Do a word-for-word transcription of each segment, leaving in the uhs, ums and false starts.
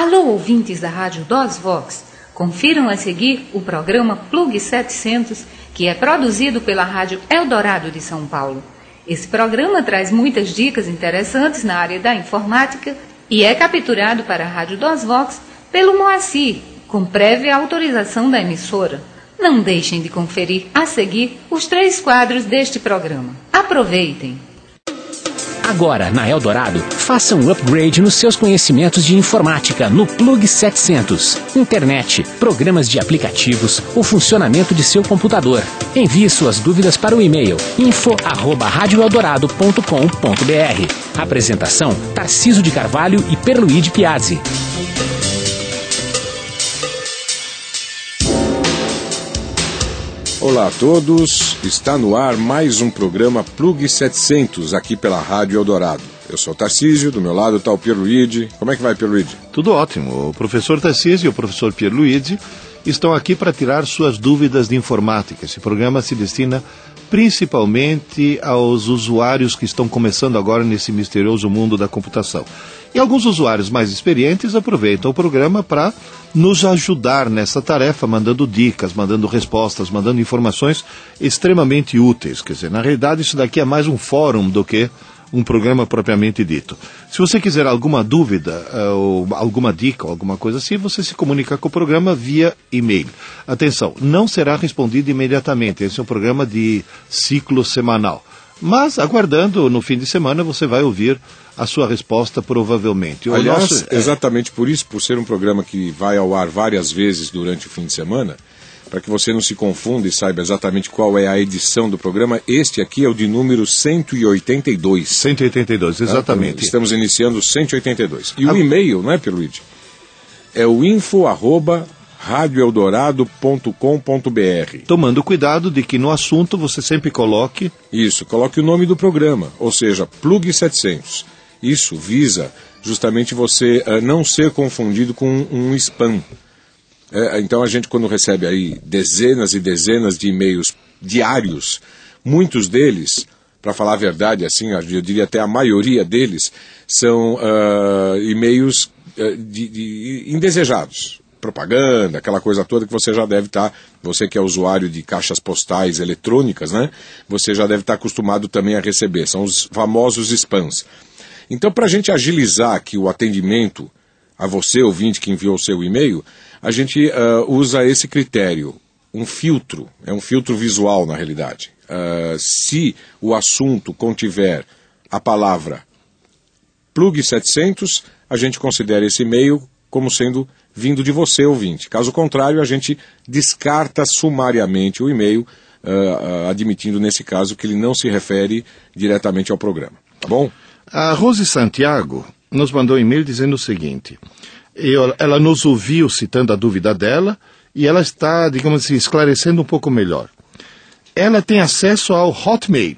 Alô, ouvintes da Rádio DOSVox, confiram a seguir o programa Plug setecentos, que é produzido pela Rádio Eldorado de São Paulo. Esse programa traz muitas dicas interessantes na área da informática e é capturado para a Rádio DOSVox pelo Moacir, com prévia autorização da emissora. Não deixem de conferir a seguir os três quadros deste programa. Aproveitem! Agora, na Eldorado, faça um upgrade nos seus conhecimentos de informática no Plug setecentos. Internet, programas de aplicativos, o funcionamento de seu computador. Envie suas dúvidas para o e-mail info arroba rádio eldorado ponto com ponto br. Apresentação, Tarcísio de Carvalho e Perluide Piazzi. Olá a todos, está no ar mais um programa Plug setecentos aqui pela Rádio Eldorado. Eu sou o Tarcísio, do meu lado está o Pierluigi. Como é que vai, Pierluigi? Tudo ótimo. O professor Tarcísio e o professor Pierluigi estão aqui para tirar suas dúvidas de informática. Esse programa se destina principalmente aos usuários que estão começando agora nesse misterioso mundo da computação. E alguns usuários mais experientes aproveitam o programa para nos ajudar nessa tarefa, mandando dicas, mandando respostas, mandando informações extremamente úteis. Quer dizer, na realidade isso daqui é mais um fórum do que um programa propriamente dito. Se você quiser alguma dúvida, ou alguma dica, ou alguma coisa assim, você se comunica com o programa via e-mail. Atenção, não será respondido imediatamente, esse é um programa de ciclo semanal. Mas, aguardando, no fim de semana, você vai ouvir a sua resposta, provavelmente. O Aliás, nosso, é... exatamente por isso, por ser um programa que vai ao ar várias vezes durante o fim de semana, para que você não se confunda e saiba exatamente qual é a edição do programa, este aqui é o de número cento e oitenta e dois. cento e oitenta e dois, exatamente. Ah, estamos iniciando o cento e oitenta e dois. E a... o e-mail, não é, Pierluigi? É o info arroba rádio eldorado ponto com ponto br. Tomando cuidado de que no assunto você sempre coloque... Isso, coloque o nome do programa, ou seja, Plug setecentos. Isso visa justamente você uh, não ser confundido com um spam. É, então a gente, quando recebe aí dezenas e dezenas de e-mails diários, muitos deles, para falar a verdade, assim, eu diria até a maioria deles, são uh, e-mails uh, de, de indesejados. Propaganda, aquela coisa toda que você já deve estar, você que é usuário de caixas postais eletrônicas, né? Você já deve estar acostumado também a receber, são os famosos spams. Então, para a gente agilizar aqui o atendimento a você, ouvinte, que enviou o seu e-mail, a gente uh, usa esse critério, um filtro, é um filtro visual na realidade. Uh, se o assunto contiver a palavra Plug setecentos, a gente considera esse e-mail como sendo vindo de você, ouvinte. Caso contrário, a gente descarta sumariamente o e-mail, uh, uh, admitindo nesse caso que ele não se refere diretamente ao programa. Tá bom? A Rose Santiago nos mandou um e-mail dizendo o seguinte: eu, ela nos ouviu citando a dúvida dela e ela está, digamos assim, esclarecendo um pouco melhor. Ela tem acesso ao Hotmail.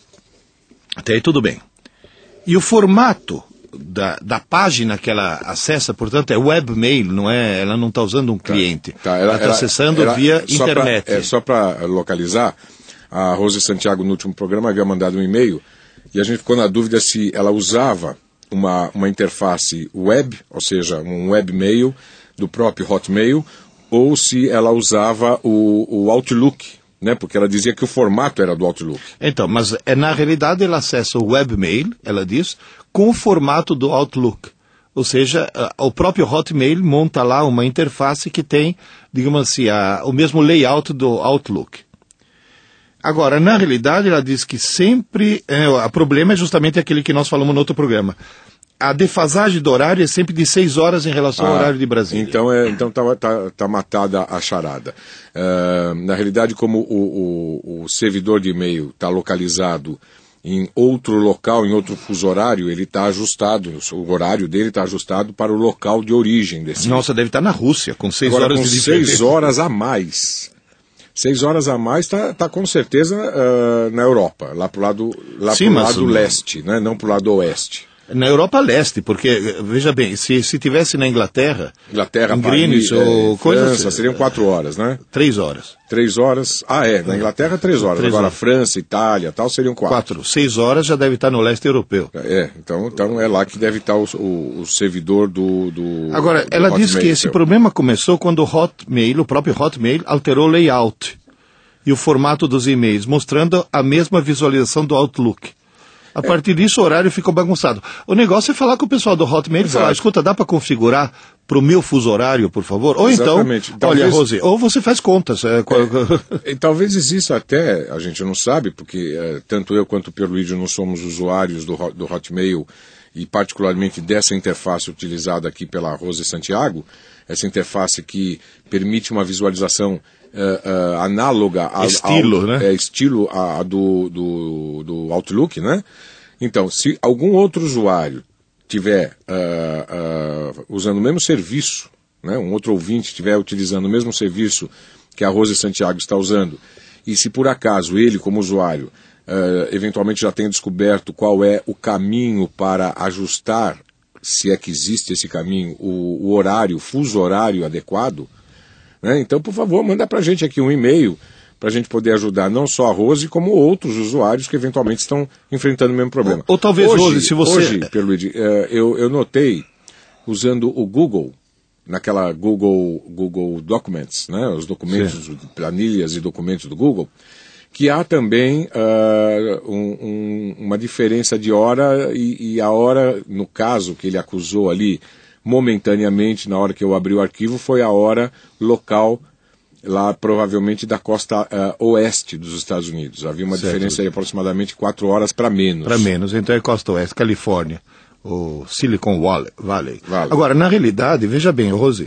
Até aí tudo bem. E o formato Da, da página que ela acessa, portanto, é webmail, não é? Ela não está usando um cliente. Tá, tá, ela está acessando ela, via só internet. Pra, é, só para localizar, a Rose Santiago, no último programa, havia mandado um e-mail e a gente ficou na dúvida se ela usava uma, uma interface web, ou seja, um webmail do próprio Hotmail, ou se ela usava o, o Outlook, né? Porque ela dizia que o formato era do Outlook. Então, mas é, na realidade ela acessa o webmail, ela diz, com o formato do Outlook. Ou seja, a, o próprio Hotmail monta lá uma interface que tem, digamos assim, a, o mesmo layout do Outlook. Agora, na realidade, ela diz que sempre... É, o problema é justamente aquele que nós falamos no outro programa. A defasagem do horário é sempre de seis horas em relação ah, ao horário de Brasília. Então é, então tá, tá, tá matada a charada. Uh, na realidade, como o, o, o servidor de e-mail está localizado em outro local, em outro fuso horário, ele está ajustado, o horário dele está ajustado para o local de origem desse. Nossa, deve estar na Rússia, com seis Agora, horas com de diferença. seis horas a mais. Seis horas a mais está tá com certeza uh, na Europa, lá para o lado, lá Sim, pro mas... lado leste, né? Não para o lado oeste. Na Europa Leste, porque, veja bem, se, se tivesse na Inglaterra, Inglaterra, em Greenwich Paris, ou é, coisa França, assim, seriam quatro horas, né? Três horas. Três horas. Ah, é. Na Inglaterra, três horas. Três Agora, horas. França, Itália, tal, seriam quatro. Quatro. Seis horas já deve estar no leste europeu. É, então, então é lá que deve estar o, o, o servidor do, do Agora, do ela diz Hotmail, que esse seu. problema começou quando o Hotmail, o próprio Hotmail, alterou o layout e o formato dos e-mails, mostrando a mesma visualização do Outlook. A é. partir disso, o horário ficou bagunçado. O negócio é falar com o pessoal do Hotmail e falar, escuta, dá para configurar para o meu fuso horário, por favor? Ou Exatamente. então, talvez... olha, Rose, ou você faz contas. É... É, e talvez exista até, a gente não sabe, porque é, tanto eu quanto o Pierluigi não somos usuários do, do Hotmail, e particularmente dessa interface utilizada aqui pela Rose Santiago, essa interface que permite uma visualização uh, uh, análoga ao estilo, ao, né? É, estilo a, a do, do, do Outlook, né? Então, se algum outro usuário tiver uh, uh, usando o mesmo serviço, né? Um outro ouvinte estiver utilizando o mesmo serviço que a Rose Santiago está usando, e se por acaso ele, como usuário, Uh, eventualmente já tenha descoberto qual é o caminho para ajustar, se é que existe esse caminho, o, o horário, o fuso horário adequado, né? Então, por favor, manda para a gente aqui um e-mail para a gente poder ajudar não só a Rose, como outros usuários que eventualmente estão enfrentando o mesmo problema. Ou, ou talvez, hoje, Rose, se você... Hoje, Pierluigi, uh, eu, eu notei, usando o Google, naquela Google, Google Documents, né? Os documentos, Sim. planilhas e documentos do Google, que há também uh, um, um, uma diferença de hora e, e a hora, no caso que ele acusou ali, momentaneamente, na hora que eu abri o arquivo, foi a hora local, lá provavelmente da costa uh, oeste dos Estados Unidos. Havia uma certo. diferença de aproximadamente quatro horas para menos. Para menos, então é costa oeste, Califórnia, o Silicon Valley. vale. Agora, na realidade, veja bem, Rose,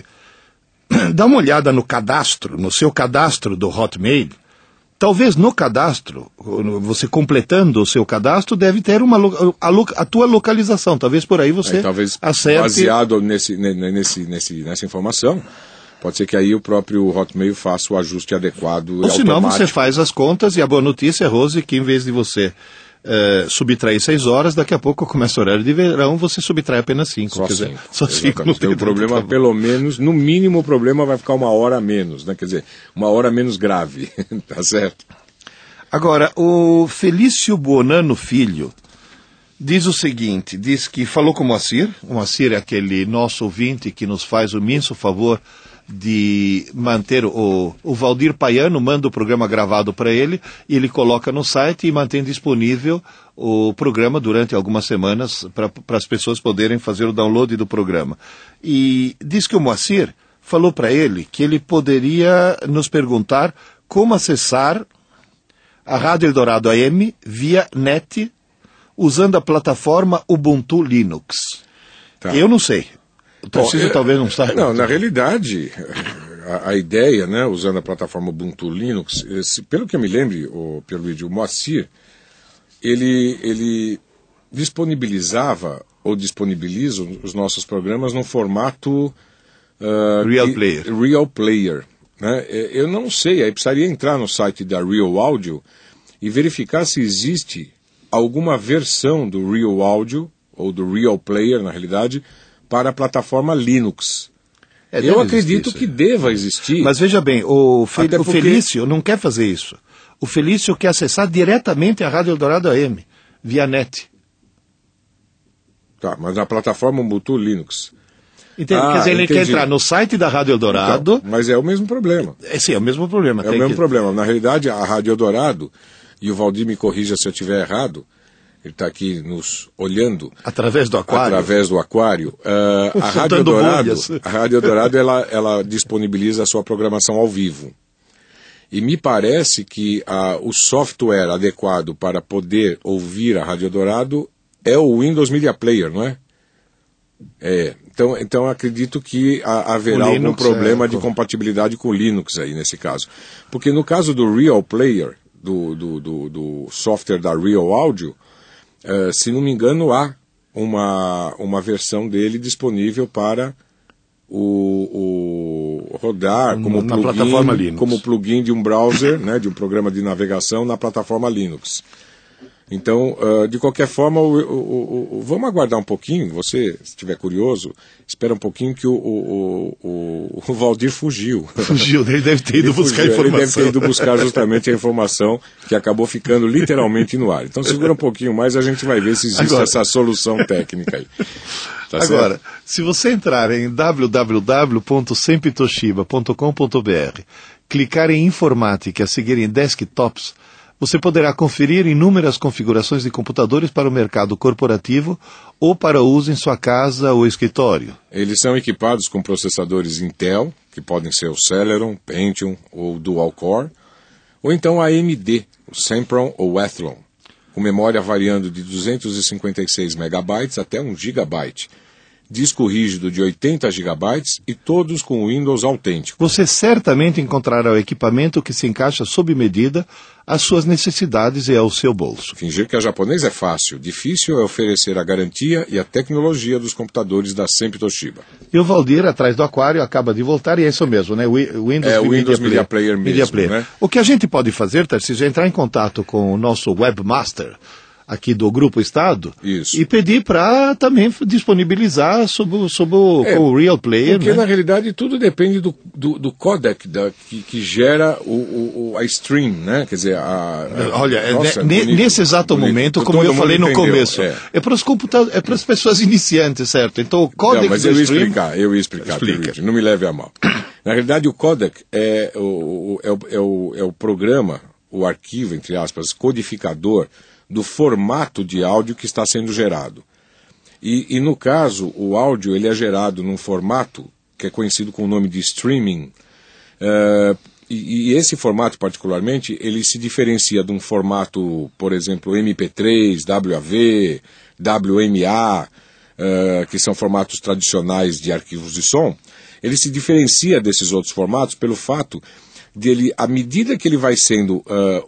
dá uma olhada no cadastro, no seu cadastro do Hotmail. Talvez no cadastro, você completando o seu cadastro, deve ter uma, a, a tua localização. Talvez por aí você aí, talvez acerte... Baseado nesse, nesse, nesse, nessa informação, pode ser que aí o próprio Hotmail faça o ajuste adequado. Ou senão você faz as contas, e a boa notícia, Rose, que em vez de você uh, subtrair seis horas, daqui a pouco começa o horário de verão, você subtrai apenas cinco. Só quer cinco. Dizer, só cinco. Então o problema, pelo menos, no mínimo o problema vai ficar uma hora a menos, né? Quer dizer, uma hora menos grave, tá certo? Agora, o Felício Buonanno Filho diz o seguinte, diz que falou com o Moacir, o Moacir é aquele nosso ouvinte que nos faz o imenso favor de manter o, o Valdir Paiano, manda o programa gravado para ele, e ele coloca no site e mantém disponível o programa durante algumas semanas para as pessoas poderem fazer o download do programa. E diz que o Moacir falou para ele que ele poderia nos perguntar como acessar a Rádio Eldorado A M via net usando a plataforma Ubuntu Linux. Tá. Eu não sei. O Tarcísio talvez não saiba. Não, na realidade, a, a ideia, né, usando a plataforma Ubuntu Linux, esse, pelo que eu me lembre, o Pierluigi, o Moacir, ele, ele disponibilizava ou disponibiliza os nossos programas no formato uh, Real que, Player. Real Player. Né? Eu não sei, aí precisaria entrar no site da Real Audio e verificar se existe alguma versão do Real Audio, ou do Real Player, na realidade, para a plataforma Linux. É, eu acredito existir, que deva existir. Mas veja bem, o, Fel porque... o Felício não quer fazer isso. O Felício quer acessar diretamente a Rádio Eldorado A M, via net. Tá, mas na plataforma Ubuntu Linux. Entende? Ah, quer dizer, ele entendi. quer entrar no site da Rádio Eldorado... Então, mas é o mesmo problema. É, sim, é o mesmo problema. É o mesmo que... problema. Na realidade, a Rádio Eldorado, e o Valdir me corrija se eu estiver errado, ele está aqui nos olhando... Através do aquário. Através do aquário. Uh, a Rádio Eldorado, a Rádio Eldorado ela, ela disponibiliza a sua programação ao vivo. E me parece que uh, o software adequado para poder ouvir a Rádio Eldorado é o Windows Media Player, não é? É, então, então acredito que a, haverá algum problema é, de compatibilidade com o Linux aí, nesse caso. Porque no caso do Real Player, do, do, do, do software da Real Audio, uh, se não me engano, há uma, uma versão dele disponível para o, o rodar como na plugin, plataforma Linux. como plugin de um browser, né, de um programa de navegação na plataforma Linux. Então, uh, de qualquer forma, o, o, o, vamos aguardar um pouquinho. Você, se estiver curioso, espera um pouquinho que o, o, o, o Valdir fugiu. Fugiu, ele deve ter ido ele buscar fugiu, informação. Ele deve ter ido buscar justamente a informação que acabou ficando literalmente no ar. Então, segura um pouquinho mais, a gente vai ver se existe Agora... essa solução técnica aí. Tá Agora, certo? Se você entrar em w w w ponto sempitoshiba ponto com ponto b r, clicar em informática e a seguir em desktops, você poderá conferir inúmeras configurações de computadores para o mercado corporativo ou para uso em sua casa ou escritório. Eles são equipados com processadores Intel, que podem ser o Celeron, Pentium ou Dual Core, ou então A M D, o Sempron ou Athlon, com memória variando de duzentos e cinquenta e seis megabytes até um gigabyte, disco rígido de oitenta gigabytes e todos com Windows autêntico. Você certamente encontrará o equipamento que se encaixa sob medida às suas necessidades e ao seu bolso. Fingir que é japonês é fácil, difícil é oferecer a garantia e a tecnologia dos computadores da Sempre Toshiba. E o Valdir, atrás do aquário, acaba de voltar, e é isso mesmo, né? O Windows, é o Windows Media, Media Player, Player mesmo, Media Player. Né? O que a gente pode fazer, Tarcísio, é entrar em contato com o nosso webmaster aqui do Grupo Estado. Isso. E pedir para também disponibilizar sob, sob o, é, o Real Player. Porque, né? na realidade, tudo depende do, do, do codec da, que, que gera o, o, a stream, né? Quer dizer, a... a Olha, nossa, é, bonito, nesse exato bonito, momento, como eu falei no entendeu, começo, é, é para os computadores, é para as pessoas iniciantes, certo? Então, o codec não, mas do eu ia stream... explicar, eu ia explicar, Explica. Não me leve a mal. Na realidade, o codec é o, é, o, é, o, é o programa, o arquivo, entre aspas, codificador do formato de áudio que está sendo gerado. E, e no caso, o áudio ele é gerado num formato que é conhecido com o nome de streaming. Uh, e, e esse formato, particularmente, ele se diferencia de um formato, por exemplo, M P três, W A V, W M A, uh, que são formatos tradicionais de arquivos de som. Ele se diferencia desses outros formatos pelo fato de ele, à medida que ele vai sendo uh,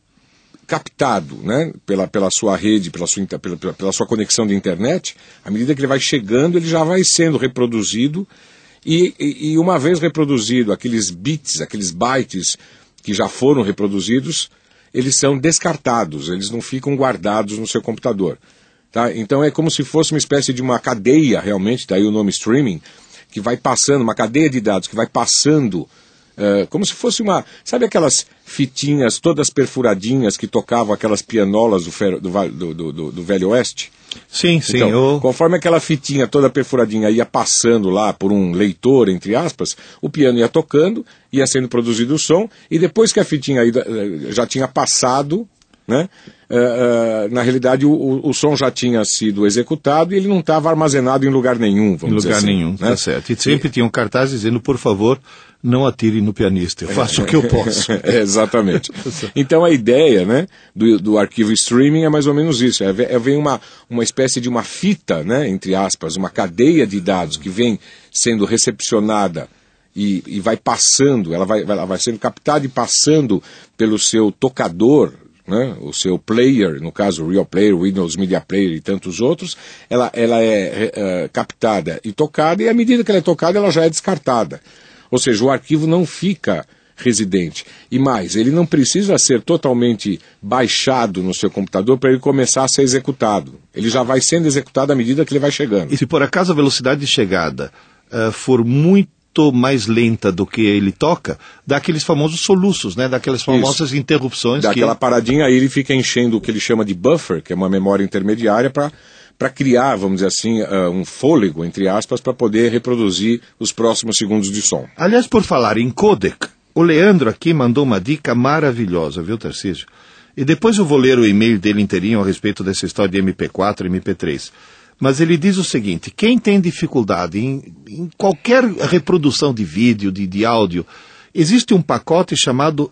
captado, né, pela, pela sua rede, pela sua, pela, pela sua conexão de internet, à medida que ele vai chegando, ele já vai sendo reproduzido e, e, e uma vez reproduzido, aqueles bits, aqueles bytes que já foram reproduzidos, eles são descartados, eles não ficam guardados no seu computador. Tá? Então é como se fosse uma espécie de uma cadeia, realmente, daí o nome streaming, que vai passando, uma cadeia de dados que vai passando, Uh, como se fosse uma... Sabe aquelas fitinhas todas perfuradinhas que tocavam aquelas pianolas do, fer, do, do, do, do Velho Oeste? Sim, sim. Então, eu... Conforme aquela fitinha toda perfuradinha ia passando lá por um leitor, entre aspas, o piano ia tocando, ia sendo produzido o som, e depois que a fitinha já tinha passado, né, uh, uh, na realidade o, o, o som já tinha sido executado e ele não estava armazenado em lugar nenhum, vamos dizer assim. Em lugar nenhum, né? Tá certo. E sempre e... tinha um cartaz dizendo, por favor, não atire no pianista, eu faço o que eu posso. É, exatamente. Então a ideia, né, do, do arquivo streaming é mais ou menos isso, é, é vem uma, uma espécie de uma fita, né, entre aspas, uma cadeia de dados que vem sendo recepcionada e, e vai passando, ela vai, ela vai sendo captada e passando pelo seu tocador, né, o seu player, no caso o Real Player, Windows Media Player e tantos outros, ela, ela é, é captada e tocada, e à medida que ela é tocada ela já é descartada. Ou seja, o arquivo não fica residente. E mais, ele não precisa ser totalmente baixado no seu computador para ele começar a ser executado. Ele já vai sendo executado à medida que ele vai chegando. E se por acaso a velocidade de chegada uh, for muito mais lenta do que ele toca, dá aqueles famosos soluços, né? Daquelas famosas Isso. interrupções. Dá que... aquela paradinha, aí ele fica enchendo o que ele chama de buffer, que é uma memória intermediária para... para criar, vamos dizer assim, uh, um fôlego, entre aspas, para poder reproduzir os próximos segundos de som. Aliás, por falar em codec, o Leandro aqui mandou uma dica maravilhosa, viu, Tarcísio? E depois eu vou ler o e-mail dele inteirinho a respeito dessa história de M P quatro e M P três. Mas ele diz o seguinte, quem tem dificuldade em, em qualquer reprodução de vídeo, de, de áudio, existe um pacote chamado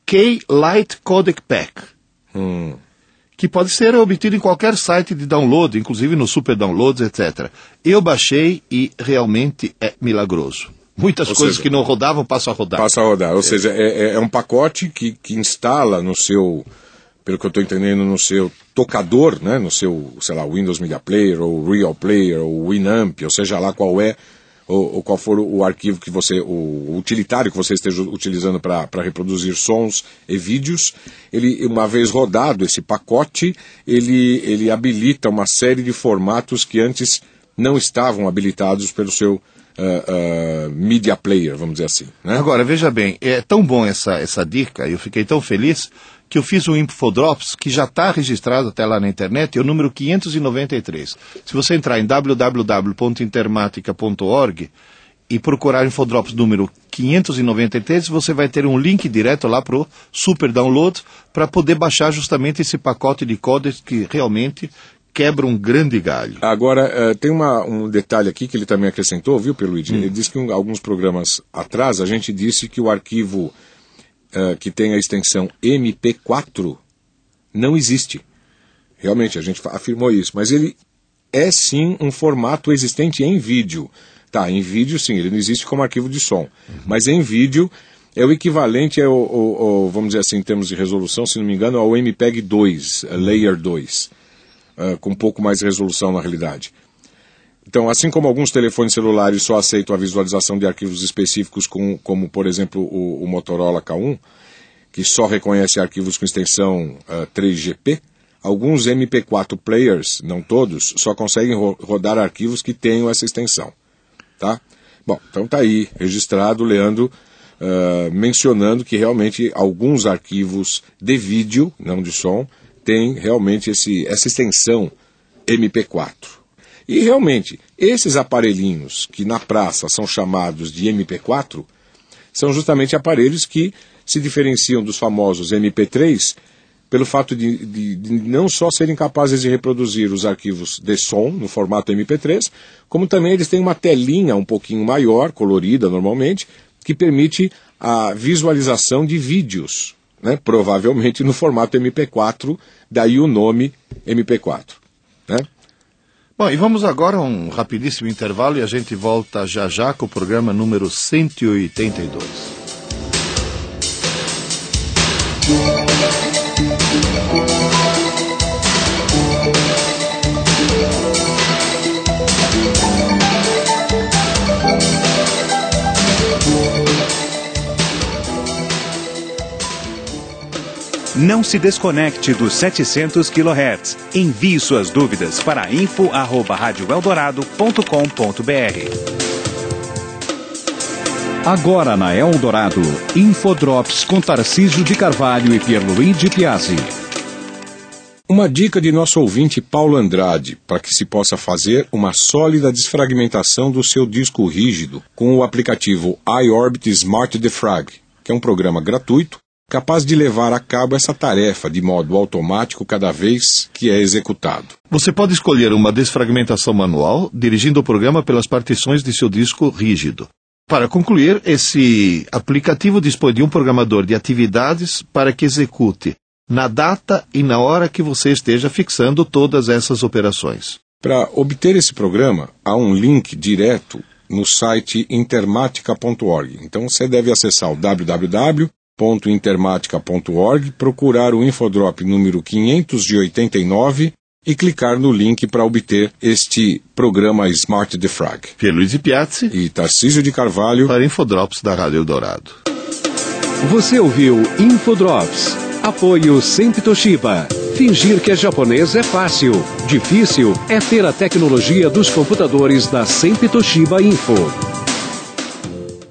K-Lite Codec Pack. Hum... que pode ser obtido em qualquer site de download, inclusive no Super Downloads, etcétera. Eu baixei e realmente é milagroso. Muitas Ou coisas seja, que não rodavam passam a rodar. Passa a rodar. Ou é. seja, é, é um pacote que, que instala no seu, pelo que eu estou entendendo, no seu tocador, né, no seu, sei lá, Windows Media Player, ou Real Player, ou Winamp, ou seja lá qual é ou, ou qual for o, o arquivo que você, o, o utilitário que você esteja utilizando para reproduzir sons e vídeos, ele, uma vez rodado esse pacote, ele, ele habilita uma série de formatos que antes não estavam habilitados pelo seu Uh, uh, media player, vamos dizer assim, né? Agora, veja bem, é tão bom essa, essa dica, eu fiquei tão feliz, que eu fiz um Infodrops que já está registrado até lá na internet, é o número quinhentos e noventa e três. Se você entrar em w w w ponto intermatica ponto org e procurar Infodrops número quinhentos e noventa e três, você vai ter um link direto lá para o Super Download, para poder baixar justamente esse pacote de códigos que realmente quebra um grande galho. Agora, uh, tem uma, um detalhe aqui que ele também acrescentou, viu, Pierluigi? Hum. Ele disse que um, alguns programas atrás a gente disse que o arquivo uh, que tem a extensão M P quatro não existe. Realmente, a gente afirmou isso, mas ele é sim um formato existente em vídeo. Tá, em vídeo sim, ele não existe como arquivo de som, uhum. Mas em vídeo é o equivalente, ao, ao, ao, vamos dizer assim, em termos de resolução, se não me engano, ao M P E G dois, Layer dois. Uh, com um pouco mais de resolução na realidade. Então, assim como alguns telefones celulares só aceitam a visualização de arquivos específicos, com, como, por exemplo, o, o Motorola K um, que só reconhece arquivos com extensão uh, três G P, alguns M P quatro players, não todos, só conseguem ro- rodar arquivos que tenham essa extensão. Tá? Bom, então está aí, registrado, Leandro, uh, mencionando que realmente alguns arquivos de vídeo, não de som, tem realmente esse, essa extensão M P quatro. E realmente, esses aparelhinhos que na praça são chamados de M P quatro, são justamente aparelhos que se diferenciam dos famosos M P três pelo fato de, de, de não só serem capazes de reproduzir os arquivos de som no formato M P três, como também eles têm uma telinha um pouquinho maior, colorida normalmente, que permite a visualização de vídeos, né, provavelmente no formato M P quatro, daí o nome M P quatro. Né? Bom, e vamos agora a um rapidíssimo intervalo e a gente volta já já com o programa número cento e oitenta e dois. Não se desconecte dos setecentos quilohertz. Envie suas dúvidas para info arroba rádio eldorado ponto com ponto b r. Agora na Eldorado, Infodrops com Tarcísio de Carvalho e Pierluigi Piazzi. Uma dica de nosso ouvinte Paulo Andrade, para que se possa fazer uma sólida desfragmentação do seu disco rígido com o aplicativo iOrbit Smart Defrag, que é um programa gratuito capaz de levar a cabo essa tarefa de modo automático cada vez que é executado. Você pode escolher uma desfragmentação manual, dirigindo o programa pelas partições de seu disco rígido. Para concluir, esse aplicativo dispõe de um programador de atividades para que execute na data e na hora que você esteja fixando todas essas operações. Para obter esse programa, há um link direto no site intermatica ponto org. Então você deve acessar o w w w ponto intermatica ponto org, procurar o Infodrop número quinhentos e oitenta e nove e clicar no link para obter este programa Smart Defrag. Pierluigi Piazzi e Tarcísio de Carvalho para Infodrops da Rádio Eldorado. Você ouviu Infodrops. Apoio Sempre Toshiba. Fingir que é japonês é fácil. Difícil é ter a tecnologia dos computadores da Sempre Toshiba Info.